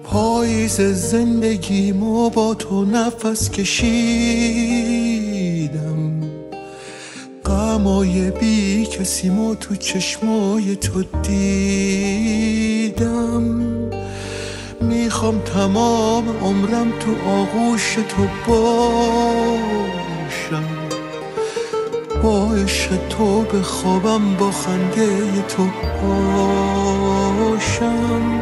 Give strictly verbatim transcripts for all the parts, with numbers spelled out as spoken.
پاییز زندگیمو با تو نفس کشیدم، غمای بی کسیمو تو چشمای تو دیدم. میخوام تمام عمرم تو آغوش تو باشم، با عشق تو بخوابم، با خنده تو باشم.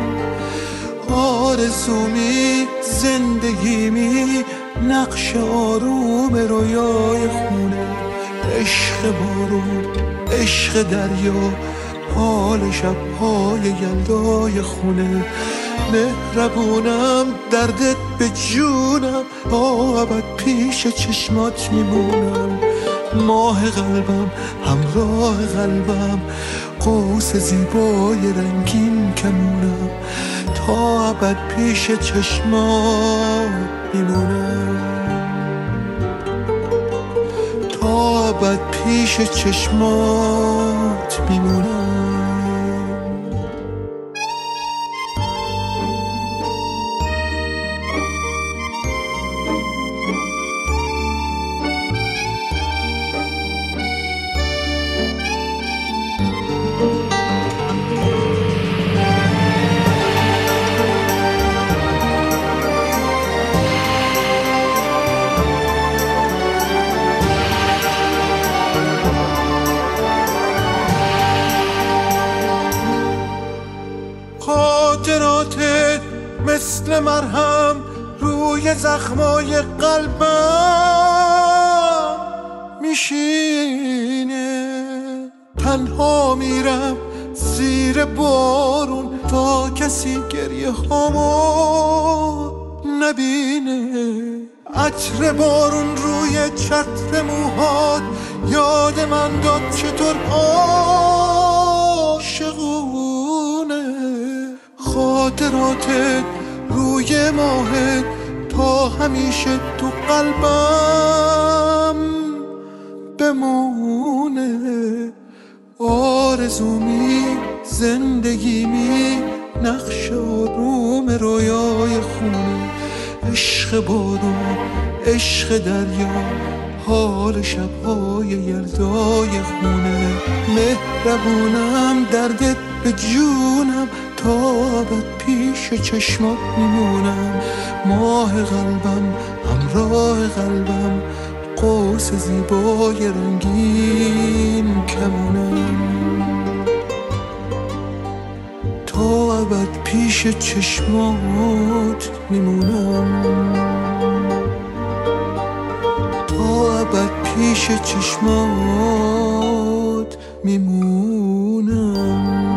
آرزومی زندگیمی نقش آروم رویای خونه، عشق بارون عشق دریا، حال شب‌های یلدای خونه. مهربونم دردت به جونم، تا ابد پیش چشمات میمونم. ماه قلبم همراه قلبم، قوس زیبای رنگین کمونم. تا ابد پیش چشمات میمونم، تا ابد پیش چشمات میمونم. خاطراتت مثل مرهم روی زخمای قلبم میشینه. تنها میرم زیر بارون تا کسی گریه هامو نبینه. عطر بارون روی چتر موهات یاد من داد چطور عاشقونه. خاطراتت روی ماهت تا همیشه تو قلبم بمونه. آرزومی زندگیمی نقش آروم رویای خونه، عشق بارون عشق دریا، حال شب‌های یلدای خونه. مهربونم دردت به جونم، تا ابد پیش چشمات میمونم. ماه قلبم همراه قلبم، قوس زیبای رنگین کمونم. تا ابد پیش چشمات میمونم، تا ابد پیش چشمات میمونم.